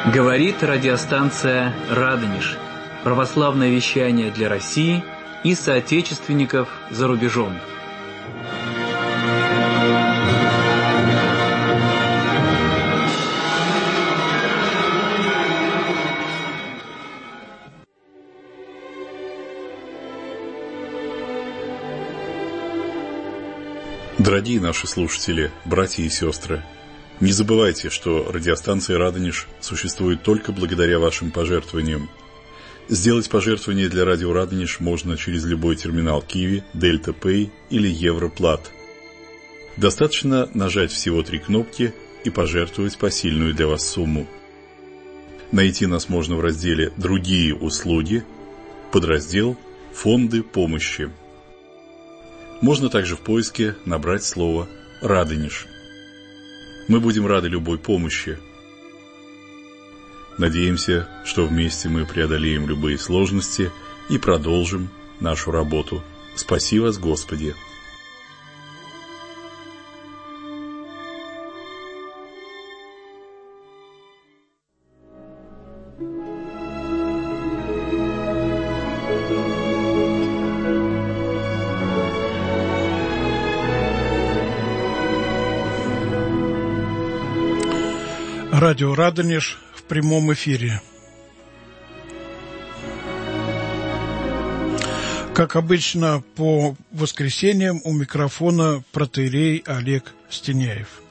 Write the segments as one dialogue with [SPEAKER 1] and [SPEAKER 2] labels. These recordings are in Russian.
[SPEAKER 1] Говорит радиостанция «Радонеж». Православное вещание для России и соотечественников за рубежом.
[SPEAKER 2] Дорогие наши слушатели, братья и сестры, не забывайте, что радиостанция «Радонеж» существует только благодаря вашим пожертвованиям. Сделать пожертвование для радио «Радонеж» можно через любой терминал Киви, Дельта Пэй или Европлат. Достаточно нажать всего 3 кнопки и пожертвовать посильную для вас сумму. Найти нас можно в разделе «Другие услуги», подраздел «Фонды помощи». Можно также в поиске набрать слово «Радонеж». Мы будем рады любой помощи. Надеемся, что вместе мы преодолеем любые сложности и продолжим нашу работу. Спаси вас, Господи!
[SPEAKER 3] Радио «Радонеж» в прямом эфире. Как обычно, по воскресеньям у микрофона протоиерей Олег Стеняев.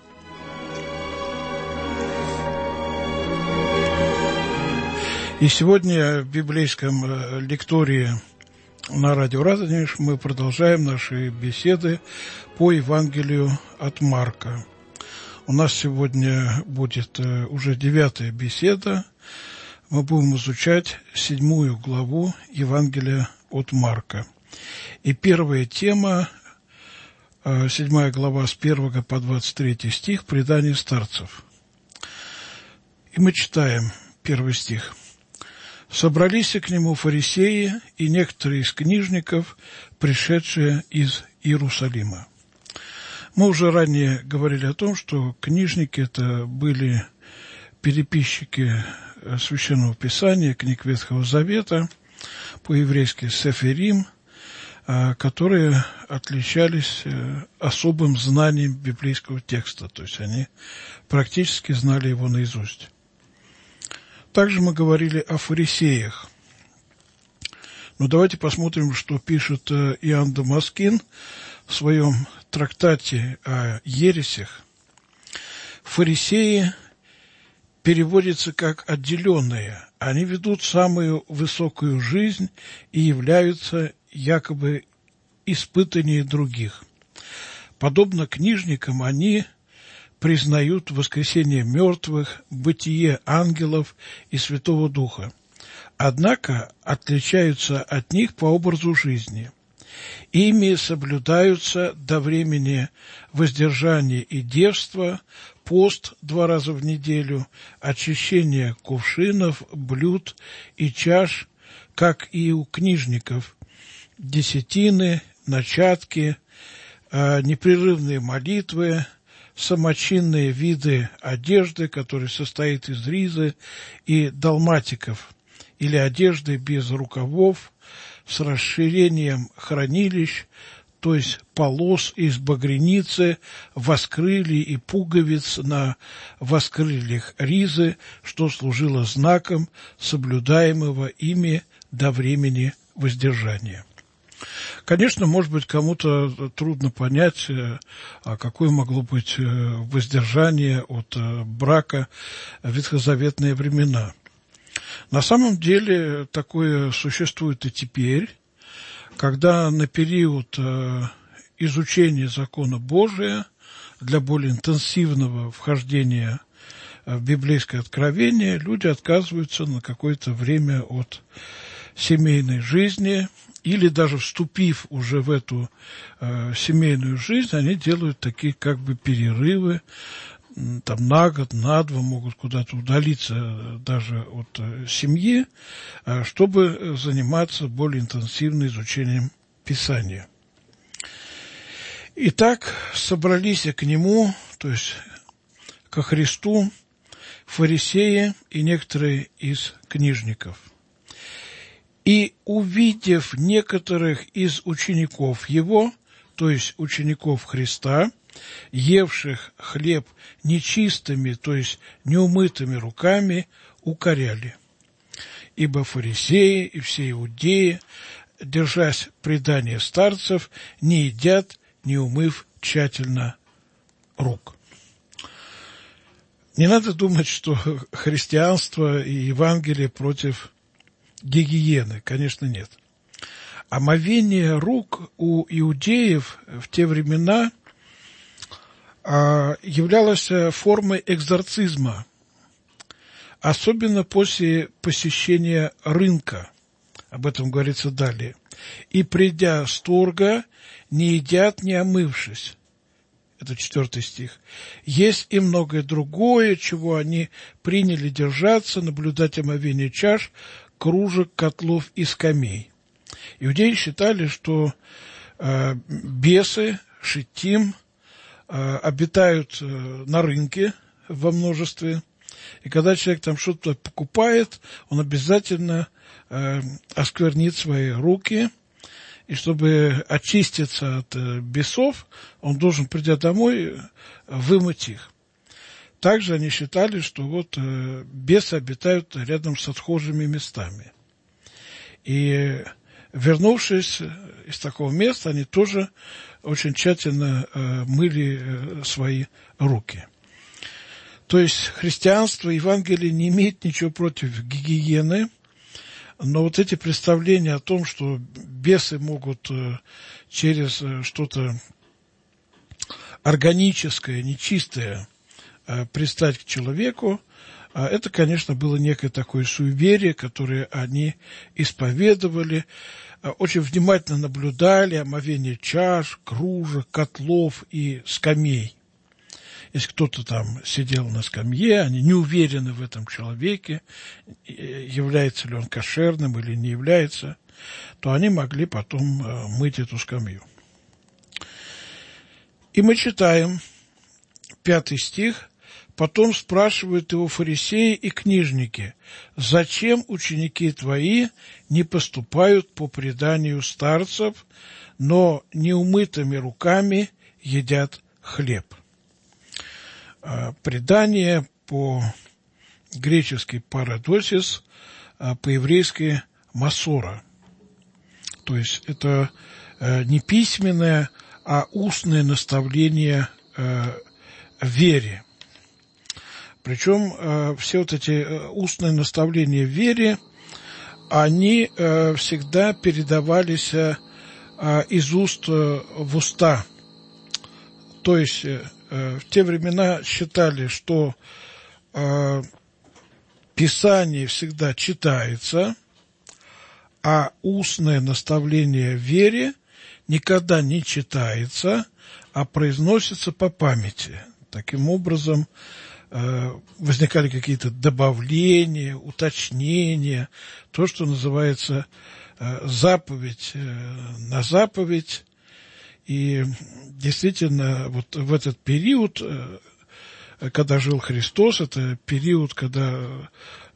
[SPEAKER 3] И сегодня в библейском лектории на радио «Радонеж» мы продолжаем наши беседы по Евангелию от Марка. У нас сегодня будет уже 9-я беседа. Мы будем изучать 7 главу Евангелия от Марка. И первая тема, 7 глава с 1 по 23 стих, предание старцев. И мы читаем 1 стих. «Собрались к нему фарисеи и некоторые из книжников, пришедшие из Иерусалима». Мы уже ранее говорили о том, что книжники – это были переписчики Священного Писания, книг Ветхого Завета, по-еврейски «сеферим», которые отличались особым знанием библейского текста, то есть они практически знали его наизусть. Также мы говорили о фарисеях. Но давайте посмотрим, что пишет Иоанн Дамаскин в своем трактате о ересях. Фарисеи переводятся как «отделенные». Они ведут самую высокую жизнь и являются якобы испытаннее других. Подобно книжникам, они признают воскресение мертвых, бытие ангелов и Святого Духа. Однако отличаются от них по образу жизни. Ими соблюдаются до времени воздержание и девство, пост 2 раза в неделю, очищение кувшинов, блюд и чаш, как и у книжников, десятины, начатки, непрерывные молитвы, самочинные виды одежды, которые состоят из ризы и далматиков, или одежды без рукавов, с расширением хранилищ, то есть полос из багряницы, воскрылий и пуговиц на воскрыльях ризы, что служило знаком соблюдаемого ими до времени воздержания. Конечно, может быть, кому-то трудно понять, какое могло быть воздержание от брака в ветхозаветные времена. На самом деле такое существует и теперь, когда на период изучения закона Божия для более интенсивного вхождения в библейское откровение люди отказываются на какое-то время от семейной жизни, или даже вступив уже в эту семейную жизнь, они делают такие как бы перерывы, там на год, на 2 могут куда-то удалиться даже от семьи, чтобы заниматься более интенсивным изучением Писания. Итак, собрались к нему, то есть ко Христу, фарисеи и некоторые из книжников. И, увидев некоторых из учеников его, то есть учеников Христа, евших хлеб нечистыми, то есть неумытыми руками, укоряли. Ибо фарисеи и все иудеи, держась предания старцев, не едят, не умыв тщательно рук. Не надо думать, что христианство и Евангелие против гигиены. Конечно, нет. Омовение рук у иудеев в те времена являлось формой экзорцизма, особенно после посещения рынка. Об этом говорится далее. «И, придя с торга, не едят, не омывшись». Это 4 стих. «Есть и многое другое, чего они приняли держаться, наблюдать омовение чаш, кружек, котлов и скамей». Иудеи считали, что бесы, шитим, обитают на рынке во множестве, и когда человек там что-то покупает, он обязательно осквернит свои руки, и чтобы очиститься от бесов, он должен, придя домой, вымыть их. Также они считали, что вот бесы обитают рядом с отхожими местами. И, вернувшись из такого места, они тоже очень тщательно мыли свои руки. То есть христианство, Евангелие не имеет ничего против гигиены, но вот эти представления о том, что бесы могут через что-то органическое, нечистое пристать к человеку, это, конечно, было некое такое суеверие, которое они исповедовали, очень внимательно наблюдали омовение чаш, кружек, котлов и скамей. Если кто-то там сидел на скамье, они не уверены в этом человеке, является ли он кошерным или не является, то они могли потом мыть эту скамью. И мы читаем 5 стих. «Потом спрашивают его фарисеи и книжники: зачем ученики твои не поступают по преданию старцев, но неумытыми руками едят хлеб?» Предание по-гречески парадосис, по-еврейски масора. То есть это не письменное, а устное наставление в вере. Причем все вот эти устные наставления в вере, они всегда передавались из уст в уста. То есть в те времена считали, что Писание всегда читается, а устное наставление в вере никогда не читается, а произносится по памяти. Таким образом, возникали какие-то добавления, уточнения, то, что называется заповедь на заповедь. И действительно, вот в этот период, когда жил Христос, это период, когда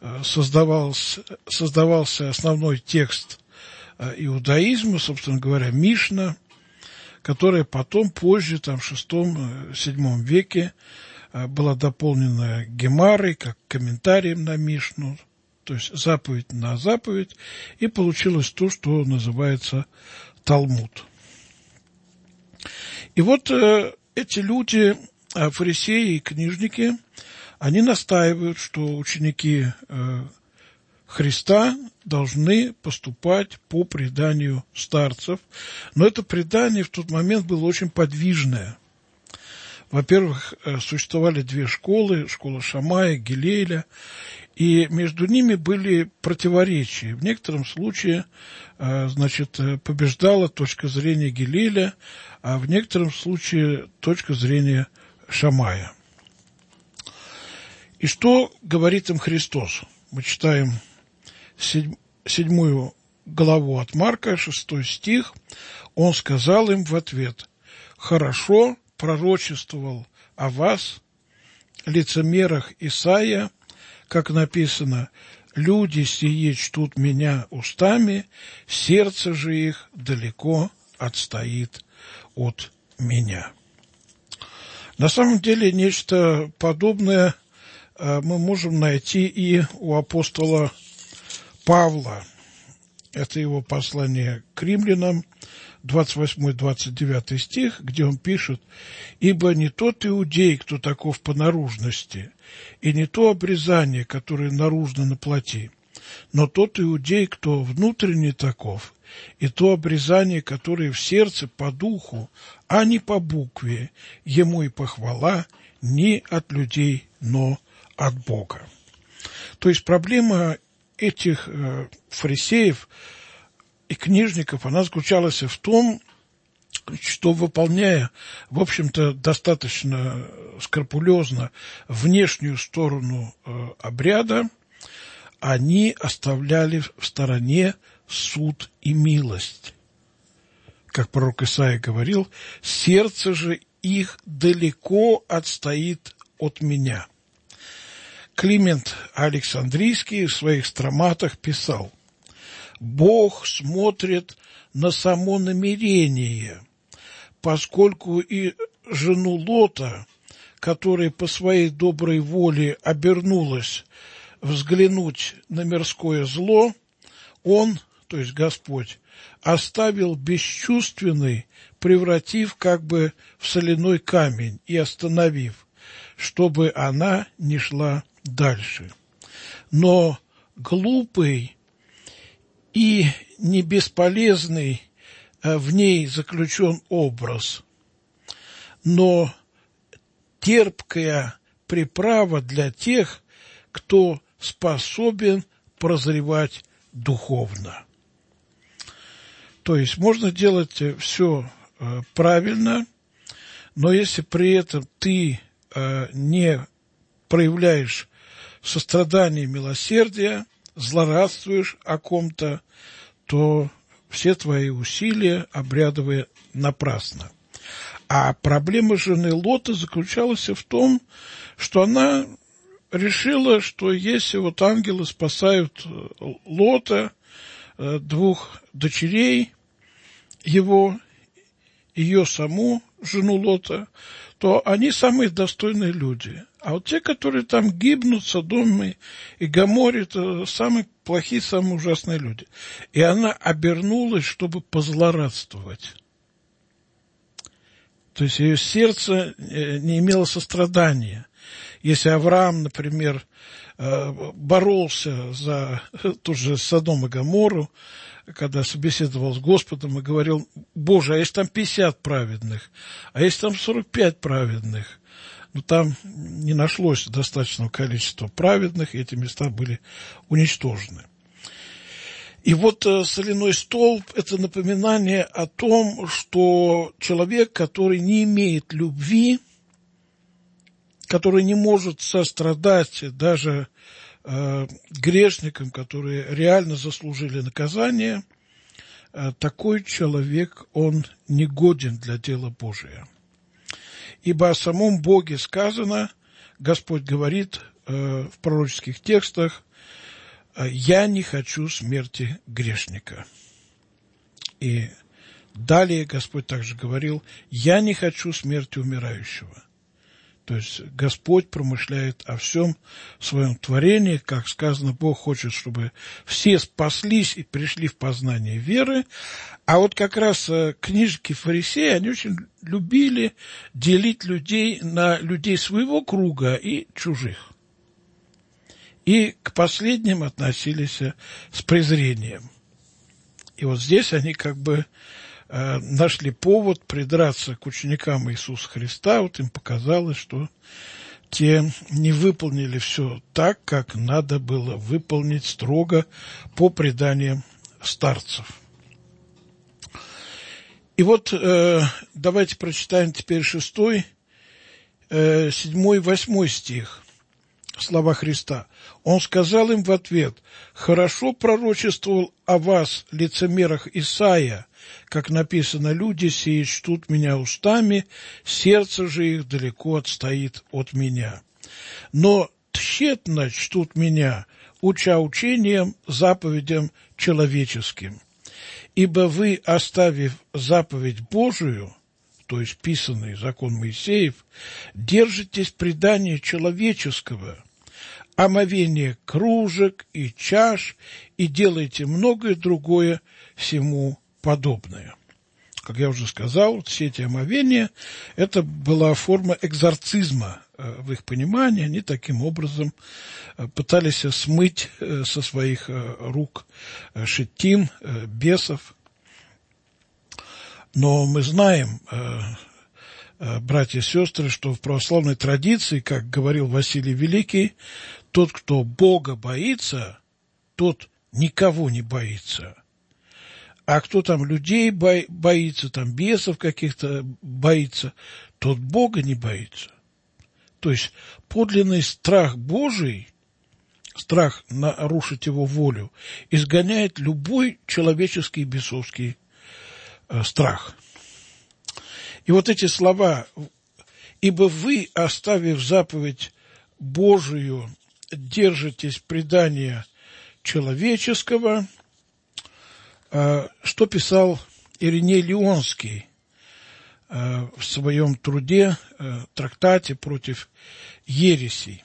[SPEAKER 3] создавался основной текст иудаизма, собственно говоря, Мишна, которая потом, позже, там, в VI-VII веке, была дополнена Гемарой, как комментарием на Мишну, то есть заповедь на заповедь, и получилось то, что называется Талмуд. И вот эти люди, фарисеи и книжники, они настаивают, что ученики Христа должны поступать по преданию старцев, но это предание в тот момент было очень подвижное. Во-первых, существовали 2 школы, школа Шамая, Гилеля, и между ними были противоречия. В некотором случае, побеждала точка зрения Гилеля, а в некотором случае точка зрения Шамая. И что говорит им Христос? Мы читаем 7 главу от Марка, 6 стих. Он сказал им в ответ: «Хорошо пророчествовал о вас, лицемерах Исаия как написано: «Люди сии чтут меня устами, сердце же их далеко отстоит от меня». На самом деле нечто подобное мы можем найти и у апостола Павла. Это его послание к римлянам, 28-29 стих, где он пишет: «Ибо не тот иудей, кто таков по наружности, и не то обрезание, которое наружно на плоти, но тот иудей, кто внутренне таков, и то обрезание, которое в сердце по духу, а не по букве, ему и похвала не от людей, но от Бога». То есть проблема этих фарисеев и книжников, она заключалась в том, что, выполняя, в общем-то, достаточно скрупулезно внешнюю сторону обряда, они оставляли в стороне суд и милость. Как пророк Исаия говорил: «Сердце же их далеко отстоит от меня». Климент Александрийский в своих строматах писал: «Бог смотрит на само намерение, поскольку и жену Лота, которая по своей доброй воле обернулась взглянуть на мирское зло, он, то есть Господь, оставил бесчувственной, превратив как бы в соляной камень и остановив, чтобы она не шла дальше. Но глупый и не бесполезный в ней заключен образ, но терпкая приправа для тех, кто способен прозревать духовно». То есть можно делать все правильно, но если при этом ты не проявляешь сострадание, милосердие, злорадствуешь о ком-то, то все твои усилия обрядовые напрасно. А проблема жены Лота заключалась в том, что она решила, что если вот ангелы спасают Лота, двух дочерей его, ее саму, жену Лота, то они самые достойные люди. А вот те, которые там гибнут, Содоме и Гоморе, это самые плохие, самые ужасные люди. И она обернулась, чтобы позлорадствовать. То есть ее сердце не имело сострадания. Если Авраам, например, боролся за ту же Содом и Гоморру, когда собеседовал с Господом и говорил: «Боже, а если там 50 праведных, а если там 45 праведных?» Но там не нашлось достаточного количества праведных, и эти места были уничтожены. И вот соляной столб – это напоминание о том, что человек, который не имеет любви, который не может сострадать даже грешникам, которые реально заслужили наказание, такой человек, он не годен для дела Божия. Ибо о самом Боге сказано, Господь говорит в пророческих текстах: «Я не хочу смерти грешника». И далее Господь также говорил: «Я не хочу смерти умирающего». То есть Господь промышляет о всем своем творении, как сказано, Бог хочет, чтобы все спаслись и пришли в познание веры. А вот как раз книжники фарисеи, они очень любили делить людей на людей своего круга и чужих. И к последним относились с презрением. И вот здесь они как бы нашли повод придраться к ученикам Иисуса Христа. Вот им показалось, что те не выполнили все так, как надо было выполнить строго по преданиям старцев. И вот давайте прочитаем теперь 6, 7, 8 стих. Слова Христа. Он сказал им в ответ: «Хорошо пророчествовал о вас, лицемерах, Исаия, как написано: люди сии чтут меня устами, сердце же их далеко отстоит от меня. Но тщетно чтут меня, уча учением, заповедям человеческим. Ибо вы, оставив заповедь Божию, то есть писанный закон Моисеев, держитесь предания человеческого, омовение кружек и чаш, и делаете многое другое всему подобное. Как я уже сказал, все эти омовения – это была форма экзорцизма в их понимании. Они таким образом пытались смыть со своих рук шиттим, бесов. Но мы знаем, братья и сестры, что в православной традиции, как говорил Василий Великий, тот, кто Бога боится, тот никого не боится. А кто там людей боится, там бесов каких-то боится, тот Бога не боится. То есть подлинный страх Божий, страх нарушить его волю, изгоняет любой человеческий бесовский страх. И вот эти слова: «Ибо вы, оставив заповедь Божию, держитесь предания человеческого», что писал Ириней Лионский в своем труде, трактате против ересей.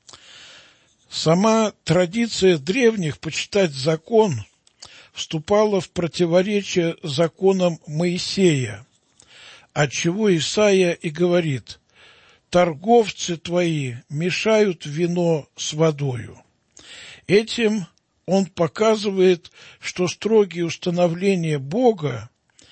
[SPEAKER 3] Сама традиция древних почитать закон вступала в противоречие законам Моисея, отчего Исаия и говорит: «Торговцы твои мешают вино с водою». Этим он показывает, что строгие установления Бога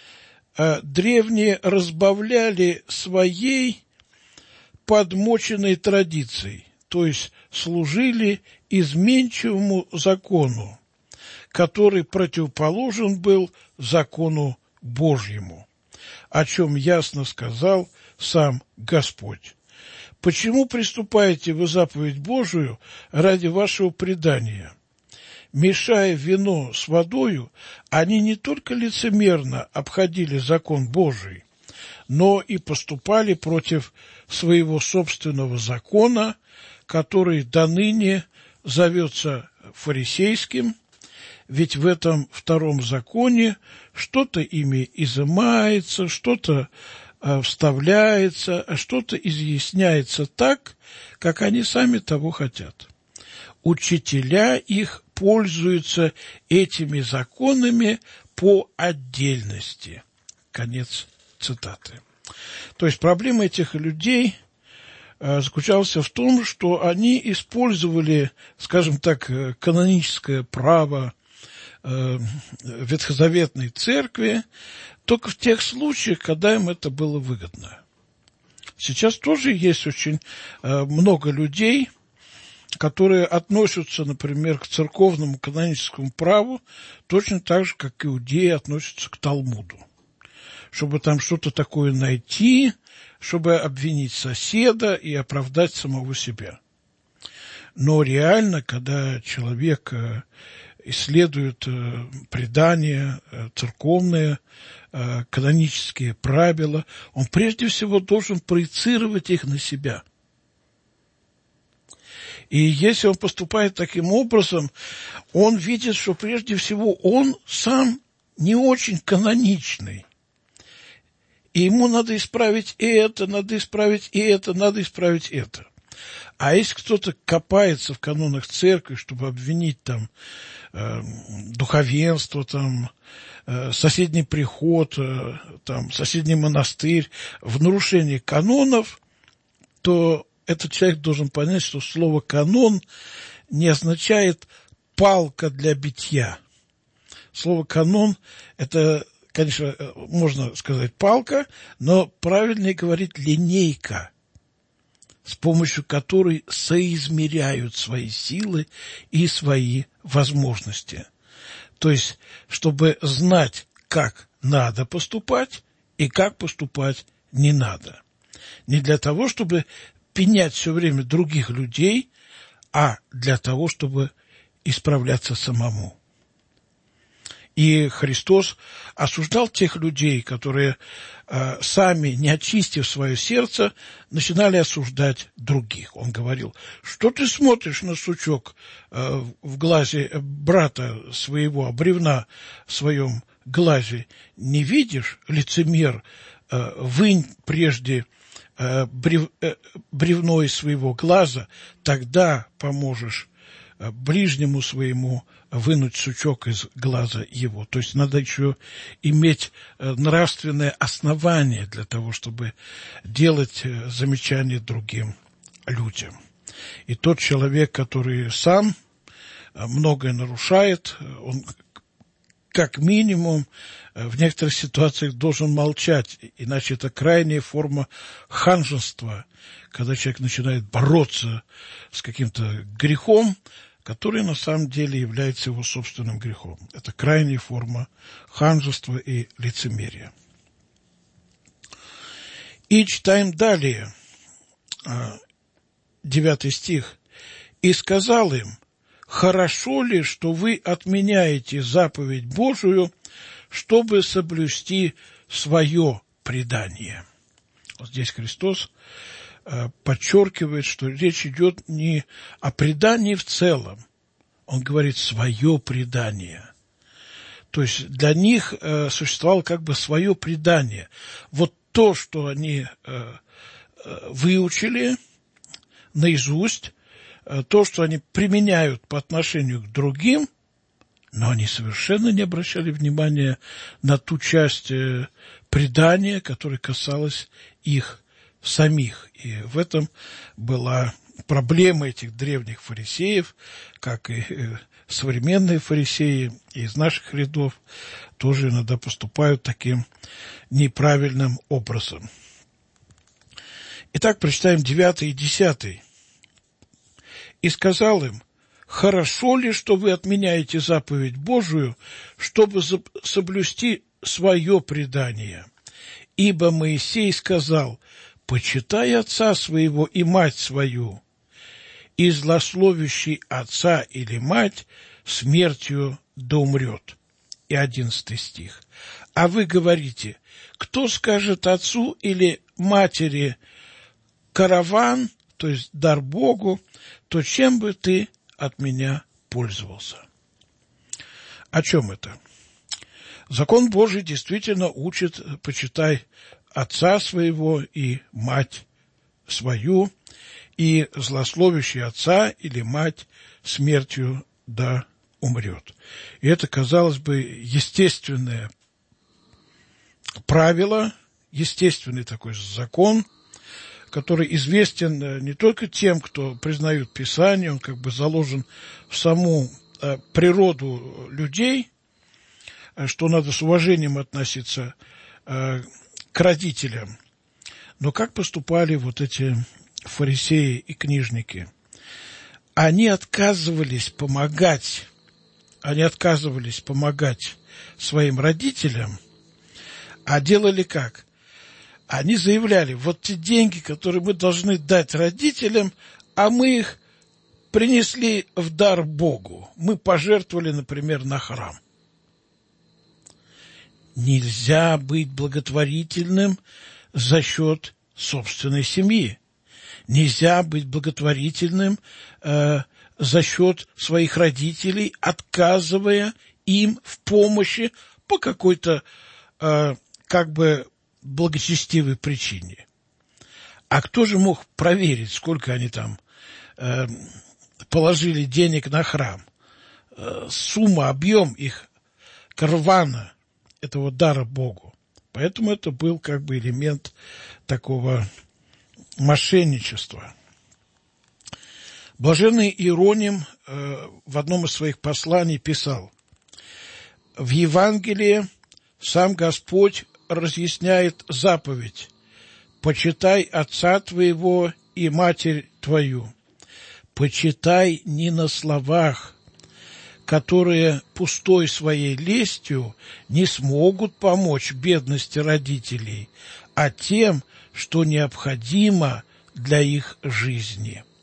[SPEAKER 3] древние разбавляли своей подмоченной традицией, то есть служили изменчивому закону, который противоположен был закону Божьему, о чем ясно сказал сам Господь. «Почему приступаете вы заповедь Божию ради вашего предания? Мешая вино с водою, они не только лицемерно обходили закон Божий, но и поступали против своего собственного закона, который доныне зовется фарисейским, ведь в этом втором законе что-то ими изымается, что-то вставляется, а что-то изъясняется так, как они сами того хотят. Учителя их пользуются этими законами по отдельности». Конец цитаты. То есть проблема этих людей заключалась в том, что они использовали, скажем так, каноническое право ветхозаветной церкви только в тех случаях, когда им это было выгодно. Сейчас тоже есть очень много людей, которые относятся, например, к церковному каноническому праву точно так же, как иудеи относятся к Талмуду. Чтобы там что-то такое найти, чтобы обвинить соседа и оправдать самого себя. Но реально, когда человек исследует предания, церковные, канонические правила, он прежде всего должен проецировать их на себя. И если он поступает таким образом, он видит, что прежде всего он сам не очень каноничный. И ему надо исправить это, надо исправить это, надо исправить это. А если кто-то копается в канонах церкви, чтобы обвинить там духовенство, там соседний приход, там соседний монастырь в нарушении канонов, то этот человек должен понять, что слово «канон» не означает «палка для битья». Слово «канон» – это, конечно, можно сказать «палка», но правильнее говорить «линейка», с помощью которой соизмеряют свои силы и свои возможности. То есть, чтобы знать, как надо поступать и как поступать не надо. Не для того, чтобы пенять все время других людей, а для того, чтобы исправляться самому. И Христос осуждал тех людей, которые сами, не очистив свое сердце, начинали осуждать других. Он говорил: что ты смотришь на сучок в глазе брата своего, бревна в своем глазе? Не видишь, лицемер, вынь прежде бревно из своего глаза, тогда поможешь ближнему своему вынуть сучок из глаза его. То есть надо еще иметь нравственное основание для того, чтобы делать замечания другим людям. И тот человек, который сам многое нарушает, он как минимум в некоторых ситуациях должен молчать, иначе это крайняя форма ханжества, когда человек начинает бороться с каким-то грехом, который на самом деле является его собственным грехом. Это крайняя форма ханжества и лицемерия. И читаем далее, 9 стих. «И сказал им: хорошо ли, что вы отменяете заповедь Божию, чтобы соблюсти свое предание?» Вот здесь Христос подчеркивает, что речь идет не о предании в целом. Он говорит «свое предание». То есть для них существовало как бы свое предание. Вот то, что они выучили наизусть, то, что они применяют по отношению к другим, но они совершенно не обращали внимания на ту часть предания, которая касалась их самих. И в этом была проблема этих древних фарисеев, как и современные фарисеи из наших рядов тоже иногда поступают таким неправильным образом. Итак, прочитаем 9 и 10. «И сказал им: хорошо ли, что вы отменяете заповедь Божию, чтобы соблюсти свое предание? Ибо Моисей сказал: почитай отца своего и мать свою, и злословящий отца или мать смертью да умрет». И 11 стих. «А вы говорите: кто скажет отцу или матери: караван, то есть дар Богу, то чем бы ты от меня пользовался?» О чем это? Закон Божий действительно учит: почитай отца своего и мать свою, и злословящий отца или мать смертью да умрет. И это, казалось бы, естественное правило, естественный такой закон, который известен не только тем, кто признают Писание, он как бы заложен в саму природу людей, что надо с уважением относиться к родителям. Но как поступали вот эти фарисеи и книжники? Они отказывались помогать своим родителям, а делали как? Они заявляли: вот те деньги, которые мы должны дать родителям, а мы их принесли в дар Богу. Мы пожертвовали, например, на храм. Нельзя быть благотворительным за счет собственной семьи. Нельзя быть благотворительным за счет своих родителей, отказывая им в помощи по какой-то как бы благочестивой причине. А кто же мог проверить, сколько они там положили денег на храм? Сумма, объем их карвана, этого дара Богу. Поэтому это был как бы элемент такого мошенничества. Блаженный Иероним в одном из своих посланий писал: в Евангелии сам Господь разъясняет заповедь: почитай отца твоего и матерь твою. Почитай не на словах, которые пустой своей лестью не смогут помочь бедности родителей, а тем, что необходимо для их жизни.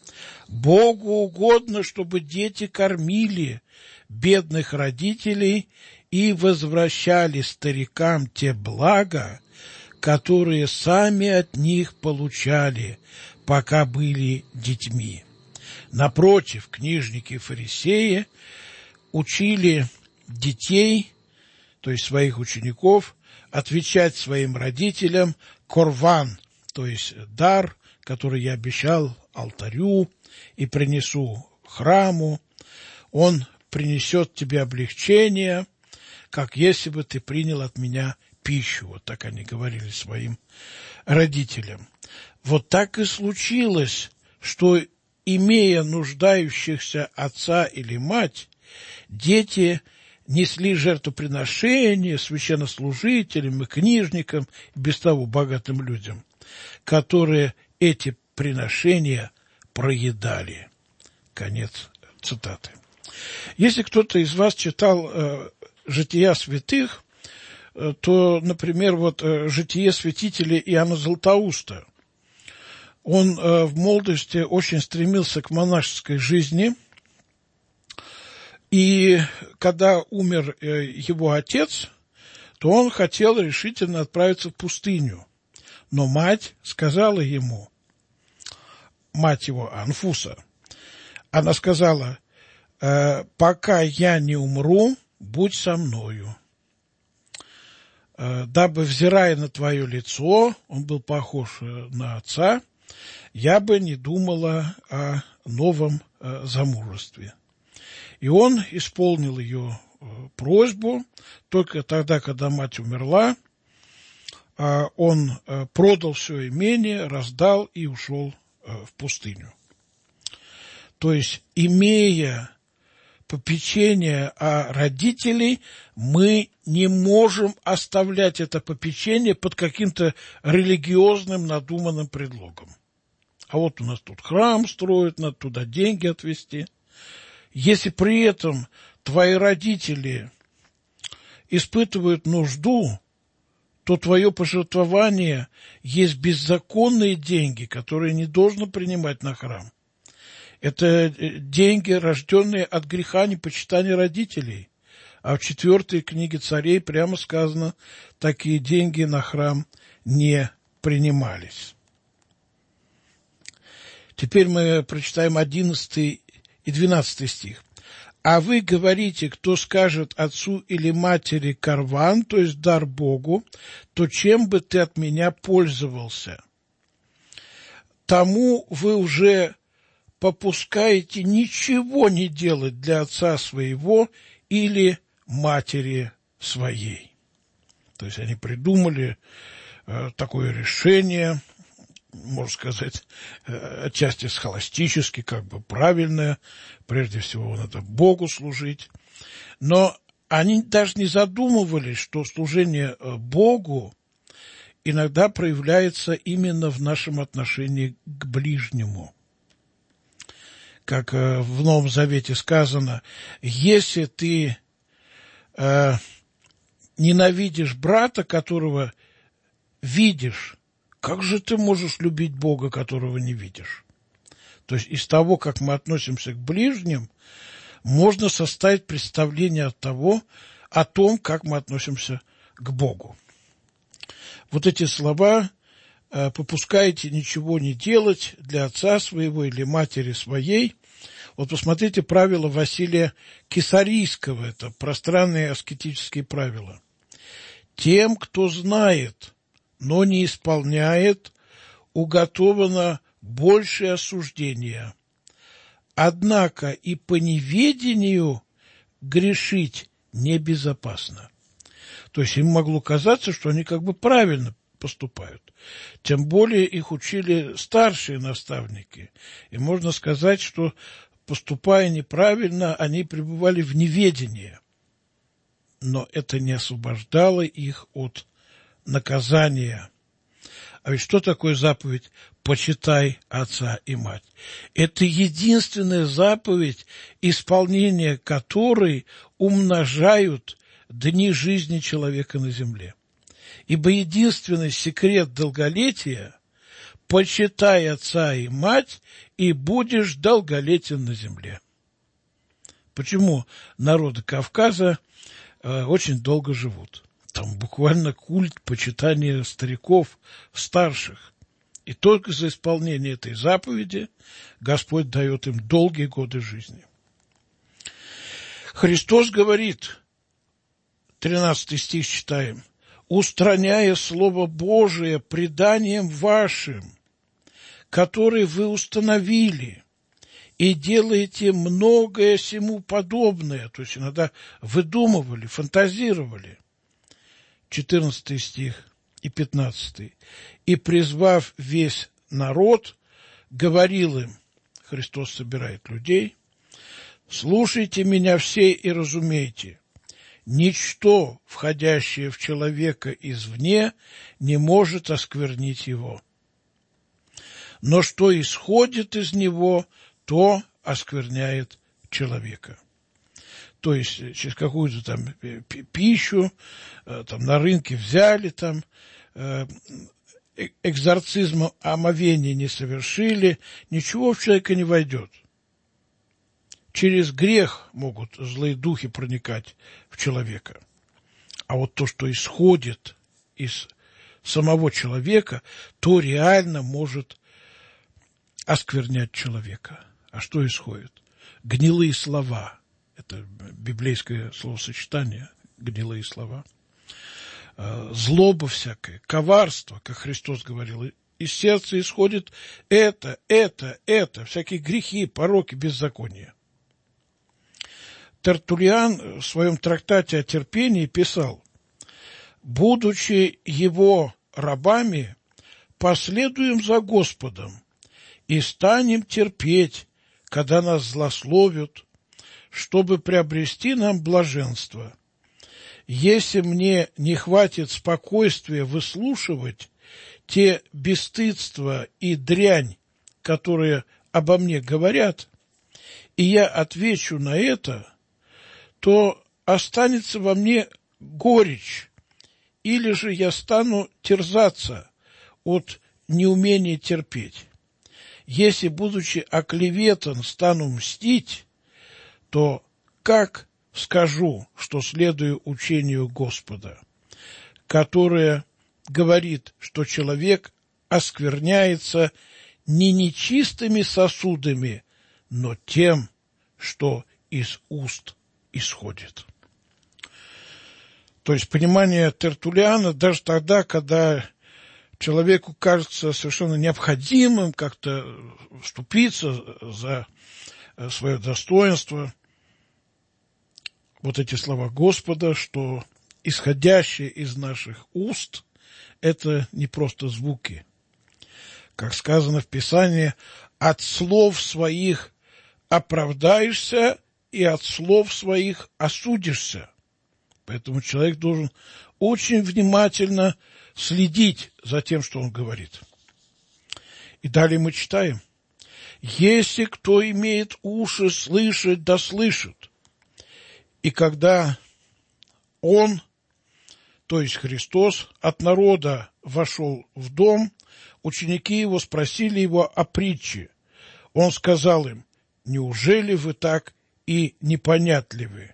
[SPEAKER 3] Богу угодно, чтобы дети кормили бедных родителей и возвращали старикам те блага, которые сами от них получали, пока были детьми. Напротив, книжники и фарисеи учили детей, то есть своих учеников, отвечать своим родителям корван, то есть дар, который я обещал алтарю и принесу храму. Он принесет тебе облегчение, как если бы ты принял от меня пищу. Вот так они говорили своим родителям. Вот так и случилось, что, имея нуждающихся отца или мать, дети несли жертвоприношения священнослужителям и книжникам, без того богатым людям, которые эти приношения проедали. Конец цитаты. Если кто-то из вас читал «Жития святых», то, например, вот «Житие святителя» Иоанна Златоуста. Он в молодости очень стремился к монашеской жизни, и когда умер его отец, то он хотел решительно отправиться в пустыню. Но мать сказала ему, мать его, Анфуса, она сказала: «Пока я не умру, будь со мною, дабы, взирая на твое лицо, он был похож на отца, я бы не думала о новом замужестве». И он исполнил ее просьбу. Только тогда, когда мать умерла, он продал все имение, раздал и ушел в пустыню. То есть, имея попечение о родителей, мы не можем оставлять это попечение под каким-то религиозным надуманным предлогом. А вот у нас тут храм строят, надо туда деньги отвезти. Если при этом твои родители испытывают нужду, то твое пожертвование есть беззаконные деньги, которые не должно принимать на храм. Это деньги, рожденные от греха непочитания родителей. А в 4 книге Царей прямо сказано, такие деньги на храм не принимались. Теперь мы прочитаем 11 и 12 стих. «А вы говорите, кто скажет отцу или матери карван, то есть дар Богу, то чем бы ты от меня пользовался? Тому вы уже попускаете ничего не делать для отца своего или матери своей». То есть они придумали такое решение, можно сказать, отчасти схоластически, как бы правильное. Прежде всего, надо Богу служить. Но они даже не задумывались, что служение Богу иногда проявляется именно в нашем отношении к ближнему. Как в Новом Завете сказано, если ты ненавидишь брата, которого видишь, как же ты можешь любить Бога, которого не видишь? То есть из того, как мы относимся к ближним, можно составить представление о том, как мы относимся к Богу. Вот эти слова «попускаете ничего не делать для отца своего или матери своей». Вот посмотрите правила Василия Кесарийского, это пространные аскетические правила. «Тем, кто знает, но не исполняет, уготовано большее осуждение. Однако и по неведению грешить небезопасно». То есть им могло казаться, что они как бы правильно поступают. Тем более их учили старшие наставники. И можно сказать, что, поступая неправильно, они пребывали в неведении. Но это не освобождало их от наказания. А ведь что такое заповедь «почитай отца и мать»? Это единственная заповедь, исполнение которой умножают дни жизни человека на земле. Ибо единственный секрет долголетия – почитай отца и мать и будешь долголетен на земле. Почему народы Кавказа очень долго живут? Там буквально культ почитания стариков, старших. И только за исполнение этой заповеди Господь дает им долгие годы жизни. Христос говорит, 13 стих читаем, «Устраняя Слово Божие преданием вашим, которое вы установили, и делаете многое сему подобное», то есть иногда выдумывали, фантазировали. 14 стих и 15. «И, призвав весь народ, говорил им», Христос собирает людей, «слушайте меня все и разумейте, ничто, входящее в человека извне, не может осквернить его. Но что исходит из него, то оскверняет человека». То есть через какую-то там пищу, там на рынке взяли, там экзорцизм омовения не совершили, ничего в человека не войдет. Через грех могут злые духи проникать в человека. А вот то, что исходит из самого человека, то реально может осквернять человека. А что исходит? Гнилые слова. Это библейское словосочетание, гнилые слова. Злоба всякая, коварство, как Христос говорил. Из сердца исходит это, всякие грехи, пороки, беззакония. Тертуллиан в своем трактате о терпении писал: «Будучи его рабами, последуем за Господом и станем терпеть, когда нас злословят, чтобы приобрести нам блаженство. Если мне не хватит спокойствия выслушивать те бесстыдства и дрянь, которые обо мне говорят, и я отвечу на это, то останется во мне горечь, или же я стану терзаться от неумения терпеть. Если, будучи оклеветан, стану мстить, то как скажу, что следую учению Господа, которое говорит, что человек оскверняется не нечистыми сосудами, но тем, что из уст исходит». То есть понимание Тертуллиана даже тогда, когда человеку кажется совершенно необходимым как-то вступиться за свое достоинство, вот эти слова Господа, что исходящее из наших уст – это не просто звуки. Как сказано в Писании, от слов своих оправдаешься и от слов своих осудишься. Поэтому человек должен очень внимательно следить за тем, что он говорит. И далее мы читаем: «Если кто имеет уши слышать, да слышит». И когда он, то есть Христос, от народа вошел в дом, ученики его спросили его о притче. Он сказал им: «Неужели вы так и непонятливы?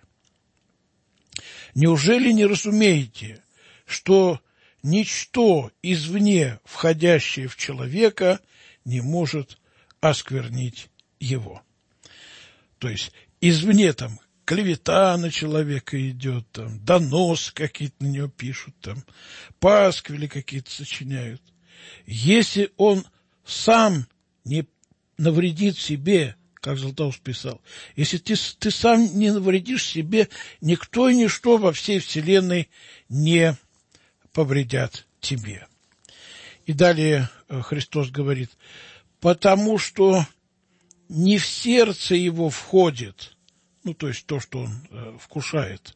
[SPEAKER 3] Неужели не разумеете, что ничто извне, входящее в человека, не может осквернить его?» То есть извне там клевета на человека идет, там доносы какие-то на него пишут, там пасквили какие-то сочиняют. Если он сам не навредит себе, как Златоуст писал, если ты сам не навредишь себе, никто и ничто во всей вселенной не повредят тебе. И далее Христос говорит: «Потому что не в сердце его входит», ну, то есть то, что он вкушает,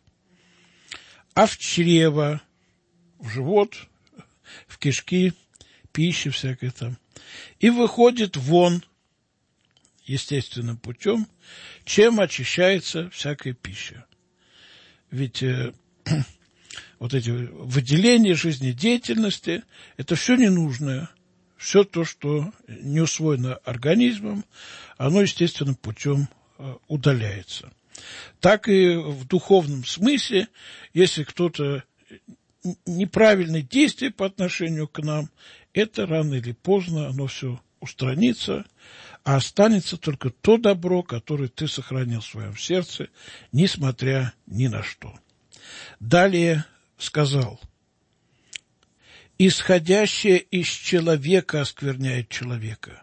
[SPEAKER 3] а в чрево, в живот, в кишки, пища всякая там, и выходит вон естественным путем, чем очищается всякая пища. Ведь вот эти выделения жизнедеятельности – это все ненужное, все то, что не усвоено организмом, оно естественным путем удаляется. Так и в духовном смысле, если кто-то неправильные действия по отношению к нам, это рано или поздно оно все устранится, а останется только то добро, которое ты сохранил в своем сердце, несмотря ни на что. Далее сказал: исходящее из человека оскверняет человека,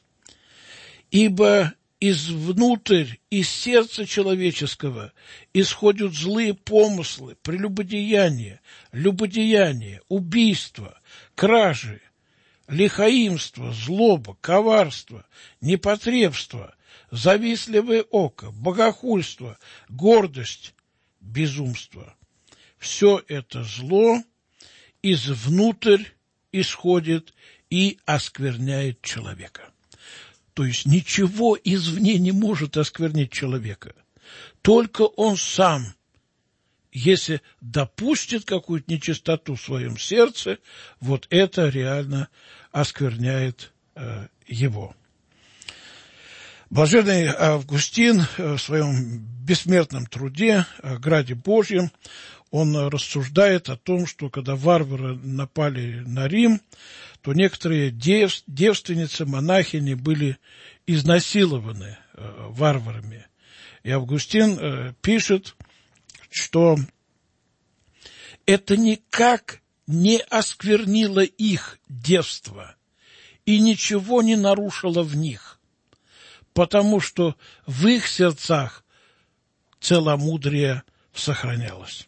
[SPEAKER 3] ибо извнутрь, из сердца человеческого исходят злые помыслы, прелюбодеяние, любодеяние, убийство, кражи, лихаимство, злоба, коварство, непотребство, завистливое око, богохульство, гордость, безумство. Все это зло извнутрь исходит и оскверняет человека. То есть ничего извне не может осквернить человека. Только он сам, если допустит какую-то нечистоту в своем сердце, вот это реально оскверняет его. Блаженный Августин в своем бессмертном труде о Граде Божьем, он рассуждает о том, что когда варвары напали на Рим, то некоторые девственницы, монахини были изнасилованы варварами. И Августин пишет, что это никак не осквернило их девство и ничего не нарушило в них, потому что в их сердцах целомудрие сохранялось.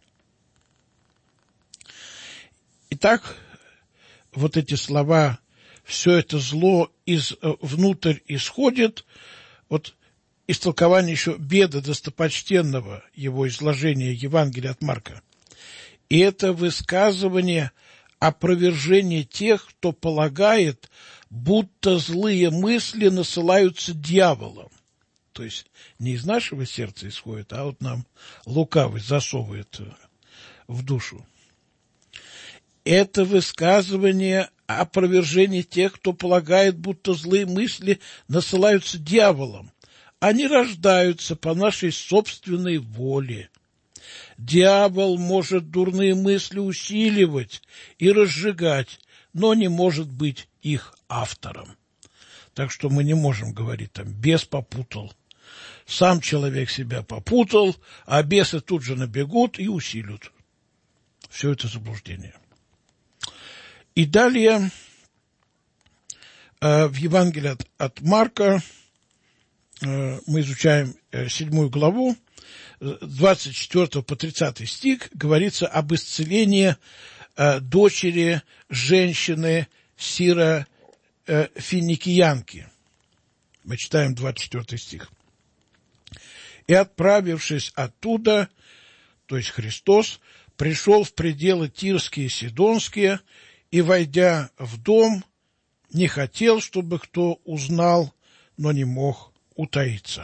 [SPEAKER 3] Итак, вот эти слова, все это зло внутрь исходит, вот истолкование еще Беда Достопочтенного, его изложение Евангелия от Марка. И это высказывание опровержение тех, кто полагает, будто злые мысли насылаются дьяволом. То есть не из нашего сердца исходит, а вот нам лукавый засовывает в душу. Это высказывание опровержение тех, кто полагает, будто злые мысли насылаются дьяволом. Они рождаются по нашей собственной воле. Дьявол может дурные мысли усиливать и разжигать, но не может быть их автором. Так что мы не можем говорить там «бес попутал». Сам человек себя попутал, а бесы тут же набегут и усилят. Все это заблуждение. И далее в Евангелии от Марка мы изучаем 7 главу, 24 по 30 стих, говорится об исцелении дочери женщины сирофиникиянки. Мы читаем 24 стих. «И, отправившись оттуда, то есть Христос, пришел в пределы Тирские и Сидонские, и, войдя в дом, не хотел, чтобы кто узнал, но не мог утаиться».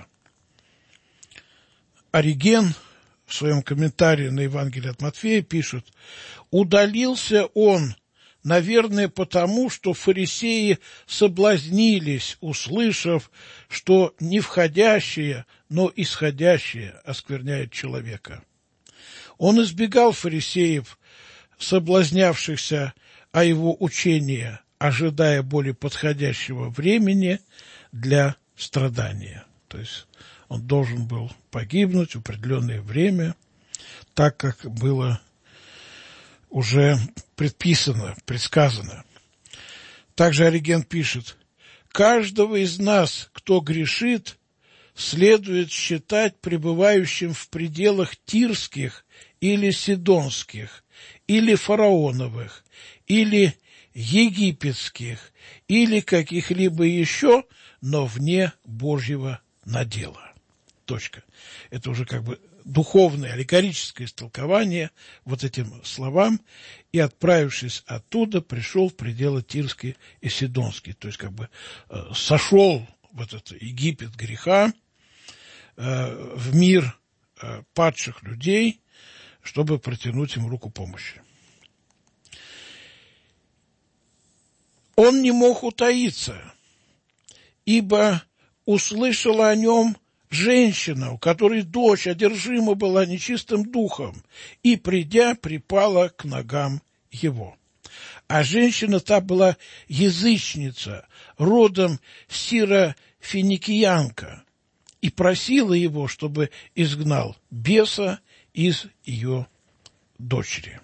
[SPEAKER 3] Ориген в своем комментарии на Евангелие от Матфея пишет: «Удалился он, наверное, потому, что фарисеи соблазнились, услышав, что не входящее, но исходящее оскверняет человека. Он избегал фарисеев, соблазнявшихся о его учении, ожидая более подходящего времени для страдания». То есть он должен был погибнуть в определенное время, так как было уже предписано, предсказано. Также Ориген пишет: «Каждого из нас, кто грешит, следует считать пребывающим в пределах тирских или сидонских, или фараоновых, или египетских, или каких-либо еще, но вне Божьего надела». Точка. Это уже как бы духовное, аллегорическое истолкование вот этим словам. «И, отправившись оттуда, пришел в пределы Тирские и Сидонские». То есть как бы сошел в этот Египет греха, в мир падших людей, чтобы протянуть им руку помощи. Он не мог утаиться, ибо услышала о нем женщина, у которой дочь одержима была нечистым духом, и, придя, припала к ногам его. А женщина та была язычница, родом сирофиникиянка, и просила его, чтобы изгнал беса из ее дочери.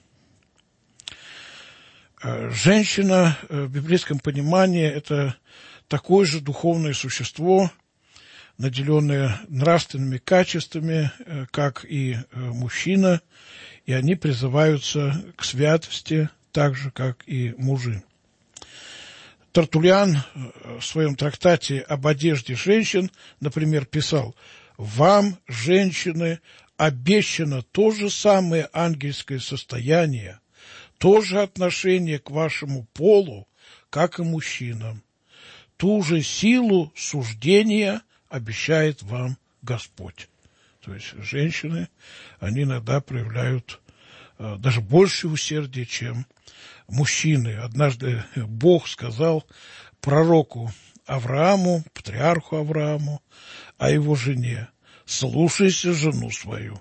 [SPEAKER 3] Женщина в библейском понимании – это такое же духовное существо, наделенное нравственными качествами, как и мужчина, и они призываются к святости, так же, как и мужи. Тертуллиан в своем трактате об одежде женщин, например, писал: «Вам, женщины, обещано то же самое ангельское состояние, то же отношение к вашему полу, как и мужчинам. Ту же силу суждения обещает вам Господь». То есть женщины, они иногда проявляют даже больше усердия, чем мужчины. Однажды Бог сказал пророку Аврааму, патриарху Аврааму, о его жене: «Слушайся жену свою».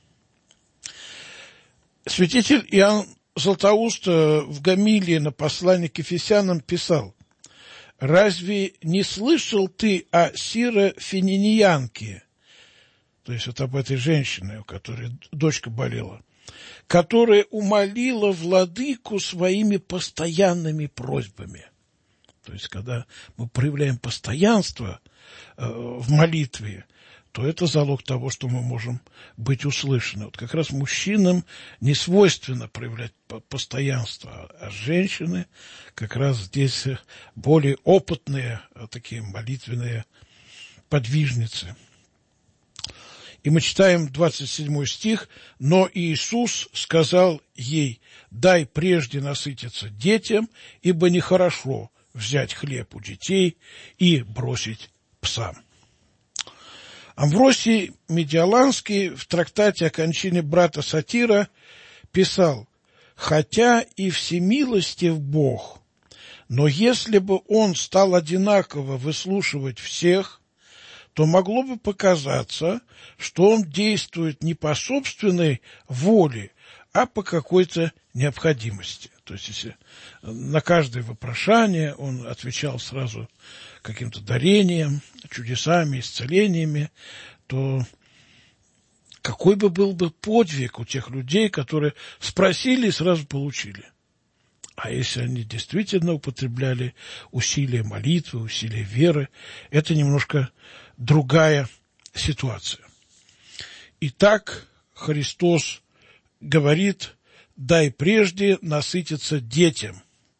[SPEAKER 3] Святитель Иоанн Златоуст в гомилии на послание к Ефесянам писал: «Разве не слышал ты о сирофиникиянке?» То есть вот об этой женщине, у которой дочка болела, которая умолила владыку своими постоянными просьбами. То есть, когда мы проявляем постоянство в молитве, то это залог того, что мы можем быть услышаны. Вот как раз мужчинам не свойственно проявлять постоянство, а женщины как раз здесь более опытные, такие молитвенные подвижницы. И мы читаем 27 стих: «Но Иисус сказал ей: дай прежде насытиться детям, ибо нехорошо взять хлеб у детей и бросить псам». Амвросий Медиаланский в трактате о кончине брата Сатира писал: «Хотя и всемилостив Бог, но если бы он стал одинаково выслушивать всех, то могло бы показаться, что он действует не по собственной воле, а по какой-то необходимости». То есть, если на каждое вопрошание он отвечал сразу каким-то дарением, чудесами, исцелениями, то какой бы был бы подвиг у тех людей, которые спросили и сразу получили. А если они действительно употребляли усилия молитвы, усилия веры, это немножко другая ситуация. Итак, Христос говорит: дай прежде насытиться детям.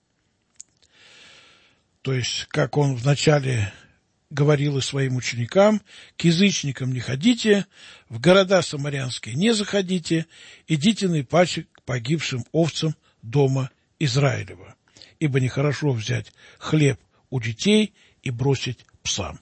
[SPEAKER 3] То есть, как он вначале говорил и своим ученикам: к язычникам не ходите, в города самарянские не заходите, идите наипаче к погибшим овцам дома Израилева, ибо нехорошо взять хлеб у детей и бросить псам.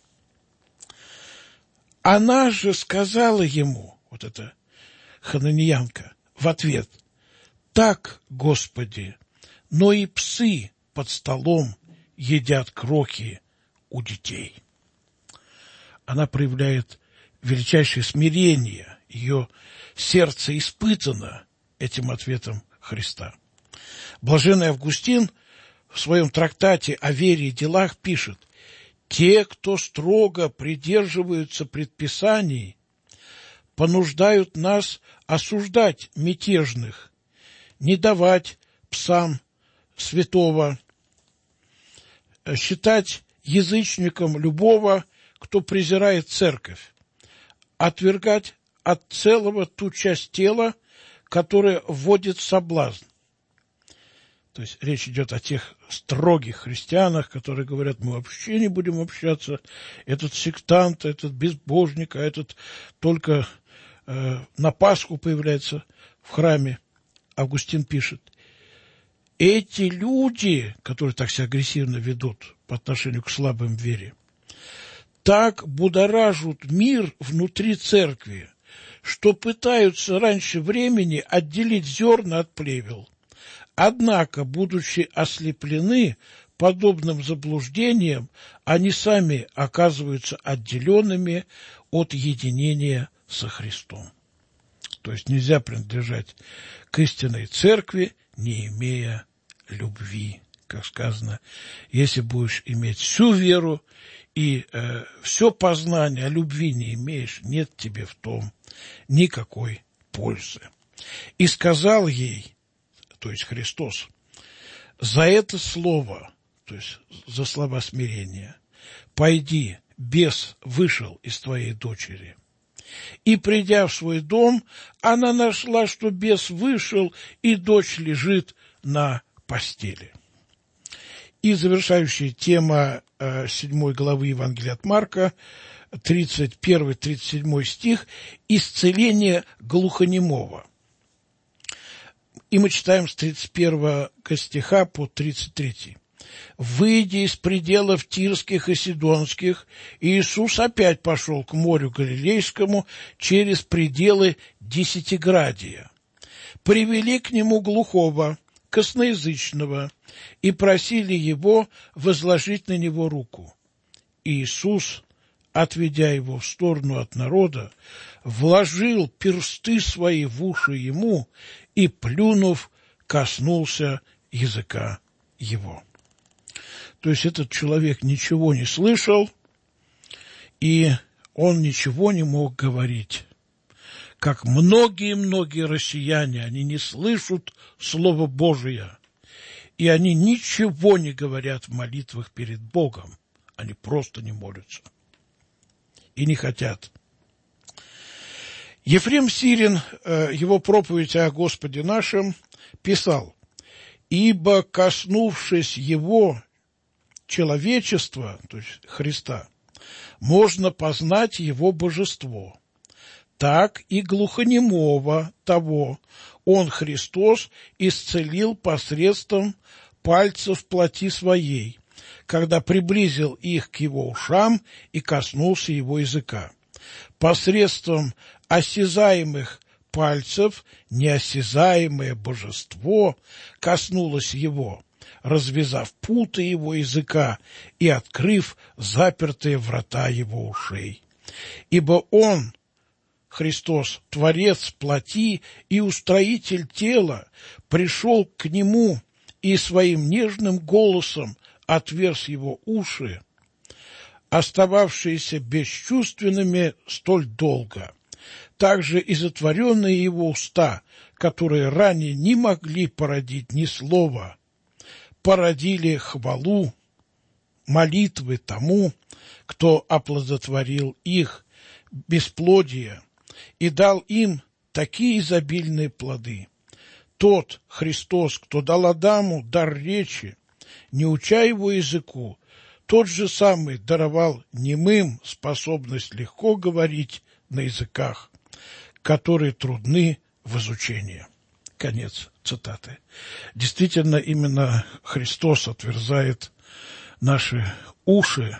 [SPEAKER 3] Она же сказала ему, вот эта хананиянка, в ответ: так, Господи, но и псы под столом едят крохи у детей. Она проявляет величайшее смирение, ее сердце испытано этим ответом Христа. Блаженный Августин в своем трактате о вере и делах пишет: те, кто строго придерживаются предписаний, понуждают нас осуждать мятежных, не давать псам святого, считать язычником любого, кто презирает церковь, отвергать от целого ту часть тела, которая вводит в соблазн. То есть речь идет о тех строгих христианах, которые говорят: мы вообще не будем общаться, этот сектант, этот безбожник, а этот только на Пасху появляется в храме. Августин пишет: эти люди, которые так себя агрессивно ведут по отношению к слабым в вере, так будоражат мир внутри церкви, что пытаются раньше времени отделить зерна от плевел. Однако, будучи ослеплены подобным заблуждением они сами оказываются отделенными от единения со Христом. То есть нельзя принадлежать к истинной церкви, не имея любви. Как сказано, если будешь иметь всю веру и все познание, а любви не имеешь, нет тебе в том никакой пользы. И сказал ей, то есть Христос, за это слово, то есть за слова смирения, пойди, бес вышел из твоей дочери. И, придя в свой дом, она нашла, что бес вышел, и дочь лежит на постели. И завершающая тема 7 главы Евангелия от Марка, 31-37 стих, исцеление глухонемого. И мы читаем с 31 стиха по 33. «Выйдя из пределов Тирских и Сидонских, Иисус опять пошел к морю Галилейскому через пределы Десятиградия. Привели к нему глухого, косноязычного, и просили его возложить на него руку. Иисус, отведя его в сторону от народа, вложил персты свои в уши ему и, плюнув, коснулся языка его». То есть этот человек ничего не слышал, и он ничего не мог говорить. Как многие-многие россияне, они не слышат Слова Божия, и они ничего не говорят в молитвах перед Богом. Они просто не молятся и не хотят. Ефрем Сирин, его проповедь о Господе нашем, писал: «Ибо, коснувшись его человечества, то есть Христа, можно познать его божество. Так и глухонемого того он, Христос, исцелил посредством пальцев плоти своей, когда приблизил их к его ушам и коснулся его языка. Посредством осязаемых пальцев неосязаемое божество коснулось его, развязав путы его языка и открыв запертые врата его ушей. Ибо он, Христос, Творец плоти и устроитель тела, пришел к нему и своим нежным голосом отверз его уши, остававшиеся бесчувственными столь долго. Также и затворенные его уста, которые ранее не могли породить ни слова, породили хвалу, молитвы тому, кто оплодотворил их бесплодие и дал им такие изобильные плоды. Тот Христос, кто дал Адаму дар речи, не уча его языку, тот же самый даровал немым способность легко говорить на языках, которые трудны в изучении». Конец цитаты. Действительно, именно Христос отверзает наши уши,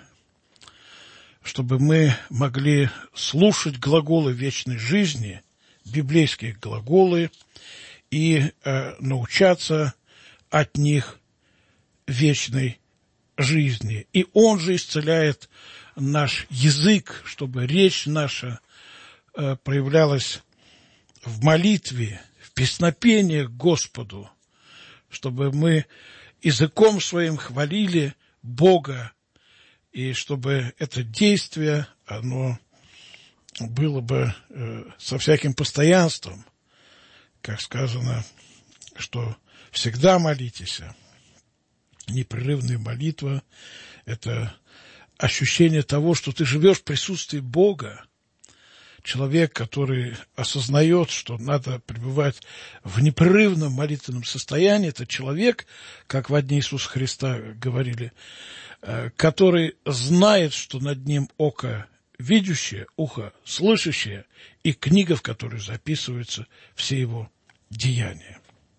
[SPEAKER 3] чтобы мы могли слушать глаголы вечной жизни, библейские глаголы, и научаться от них вечной жизни. И Он же исцеляет наш язык, чтобы речь наша проявлялась в молитве, в песнопениях Господу, чтобы мы языком своим хвалили Бога, и чтобы это действие, оно было бы со всяким постоянством, как сказано, что всегда молитесь. Непрерывная молитва – это ощущение того, что ты живешь в присутствии Бога. Человек, который осознает, что надо пребывать в непрерывном молитвенном состоянии, это человек, как во дни Иисуса Христа говорили, который знает, что над ним око видящее, ухо слышащее, и книга, в которой записываются все его деяния.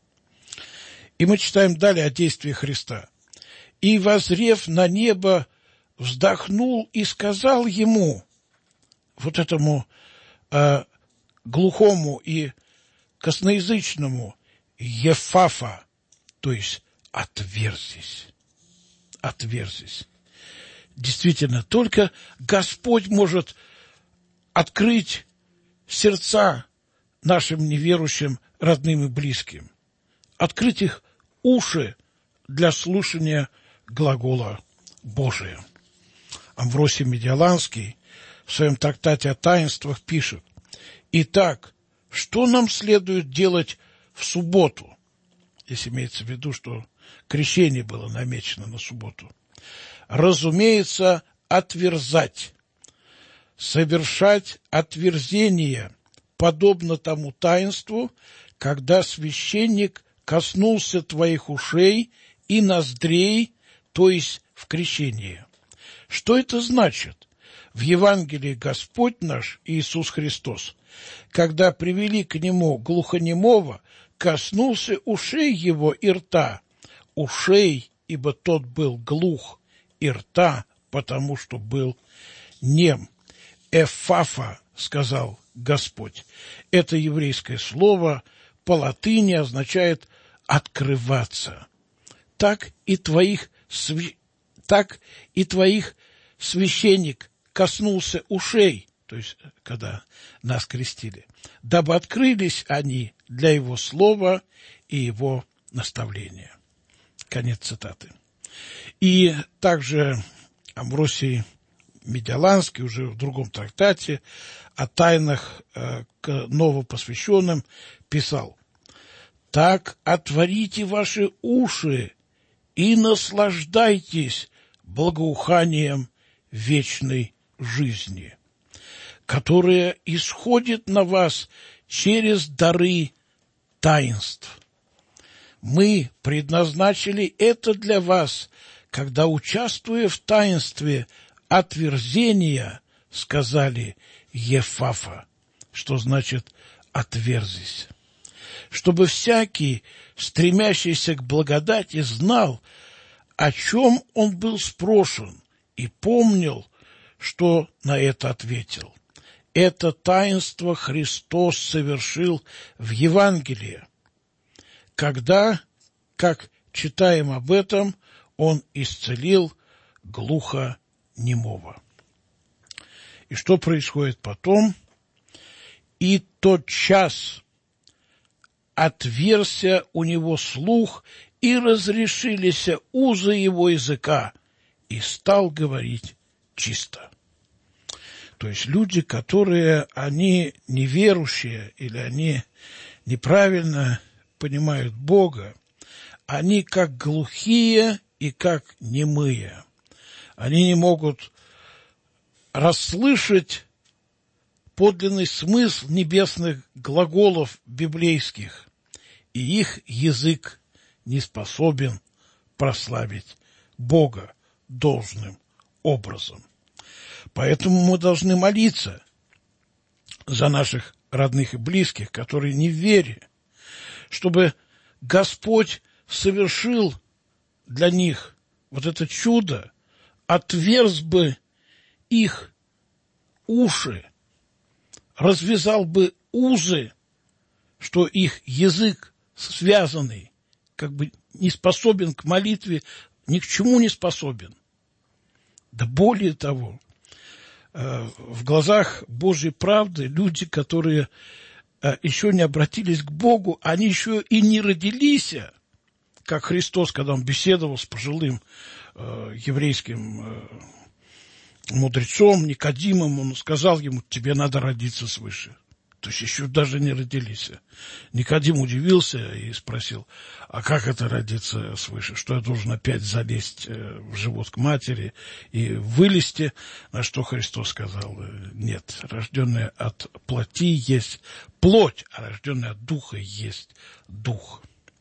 [SPEAKER 3] И мы читаем далее о действии Христа. «И, воззрев на небо, вздохнул и сказал ему», вот этому глухому и косноязычному, «Ефафа», то есть «отверзись». отверзись. Действительно, только Господь может открыть сердца нашим неверующим родным и близким, открыть их уши для слушания глагола Божия. Амвросий Медиаланский в своем трактате о таинствах пишет: «Итак, что нам следует делать в субботу?» Здесь имеется в виду, что крещение было намечено на субботу. «Разумеется, отверзать, совершать отверзение, подобно тому таинству, когда священник коснулся твоих ушей и ноздрей, то есть в крещении». Что это значит? В Евангелии Господь наш Иисус Христос, когда привели к Нему глухонемого, коснулся ушей его и рта. Ушей, ибо тот был глух, и рта, потому что был нем. Эфафа, сказал Господь. Это еврейское слово по латыни означает «открываться». Так и твоих священник коснулся ушей, то есть, когда нас крестили, дабы открылись они для его слова и его наставления. Конец цитаты. И также Амвросий Медиаланский уже в другом трактате о тайнах к новопосвященным писал: «Так отворите ваши уши и наслаждайтесь благоуханием вечной жизни, которая исходит на вас через дары таинств. Мы предназначили это для вас, когда, участвуя в таинстве отверзения, сказали Ефафа, что значит «отверзись», чтобы всякий, стремящийся к благодати, знал, о чем он был спрошен, и помнил, что на это ответил. Это таинство Христос совершил в Евангелии, когда, как читаем об этом, Он исцелил глухонемого. И что происходит потом? «И тотчас отверзся у него слух, и разрешились узы его языка, и стал говорить чисто». То есть люди, которые, они неверующие, или они неправильно понимают Бога, они как глухие и как немые. Они не могут расслышать подлинный смысл небесных глаголов библейских, и их язык не способен прославить Бога должным образом. Поэтому мы должны молиться за наших родных и близких, которые не в вере, чтобы Господь совершил для них вот это чудо, отверз бы их уши, развязал бы узы, что их язык связанный, как бы не способен к молитве, ни к чему не способен. Да более того, в глазах Божьей правды люди, которые еще не обратились к Богу, они еще и не родились, как Христос, когда Он беседовал с пожилым еврейским мудрецом Никодимом, Он сказал ему: тебе надо родиться свыше. То есть еще даже не родились. Никодим удивился и спросил: а как это родиться свыше? Что я должен опять залезть в живот к матери и вылезти? На что Христос сказал: нет, рожденный от плоти есть плоть, а рожденный от духа есть дух.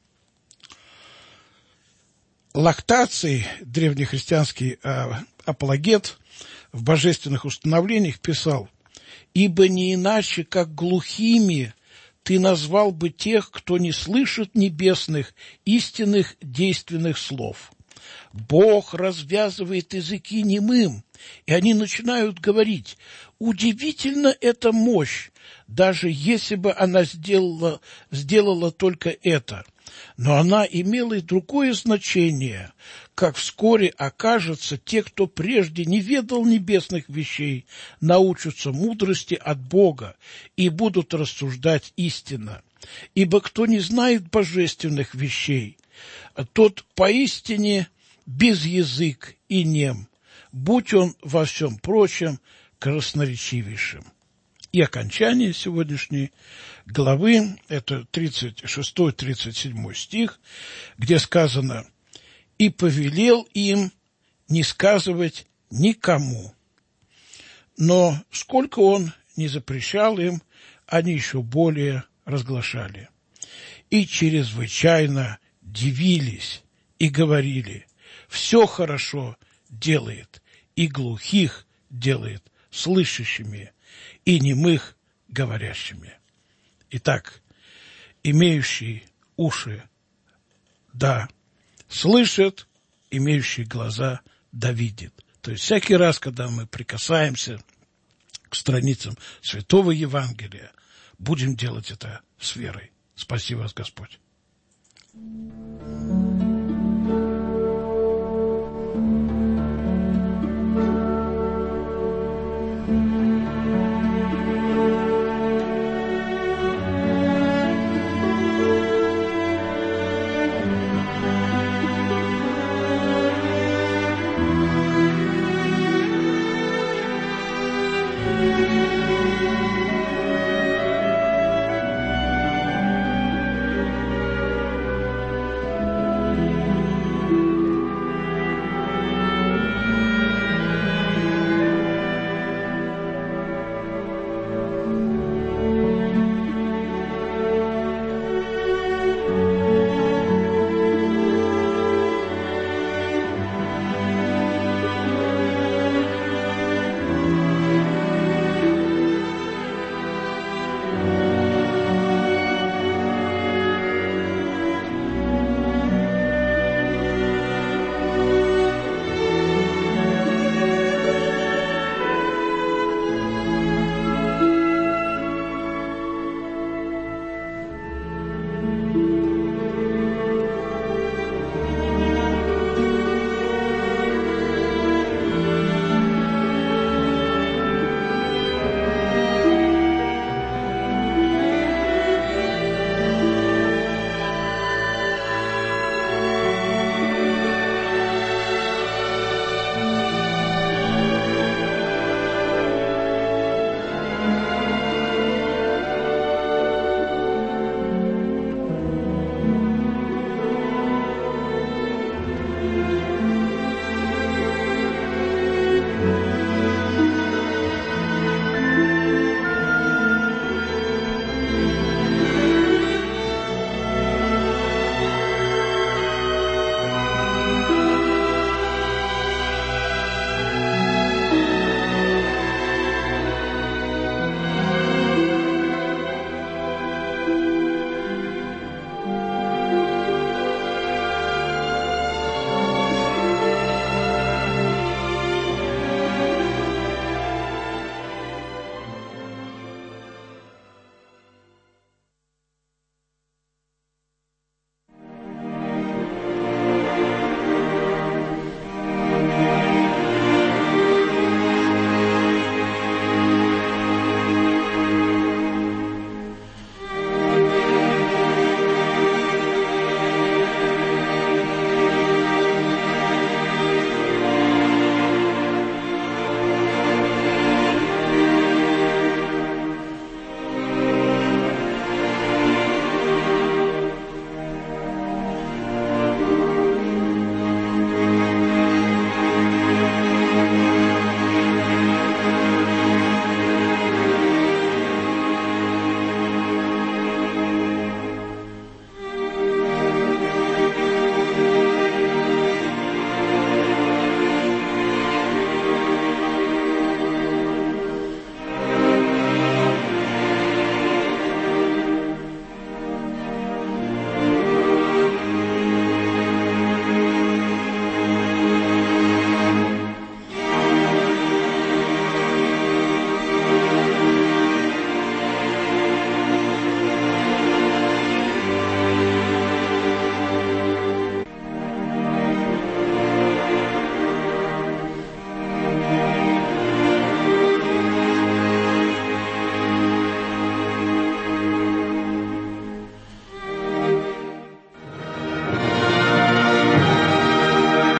[SPEAKER 3] Лактаций, древнехристианский апологет, в божественных установлениях писал: «Ибо не иначе, как глухими, ты назвал бы тех, кто не слышит небесных, истинных, действенных слов. Бог развязывает языки немым, и они начинают говорить. Удивительна эта мощь, даже если бы она сделала только это. Но она имела и другое значение, как вскоре окажется, те, кто прежде не ведал небесных вещей, научатся мудрости от Бога и будут рассуждать истинно. Ибо кто не знает божественных вещей, тот поистине безязык и нем, будь он во всем прочем красноречивейшим. И окончание сегодняшней главы, это 36-37 стих, где сказано: «И повелел им не сказывать никому». Но сколько он не запрещал им, они еще более разглашали. И чрезвычайно дивились и говорили: «Все хорошо делает, и глухих делает слышащими, и немых говорящими». Итак, имеющий уши да слышит, имеющий глаза да видит. То есть всякий раз, когда мы прикасаемся к страницам Святого Евангелия, будем делать это с верой. Спаси вас, Господь.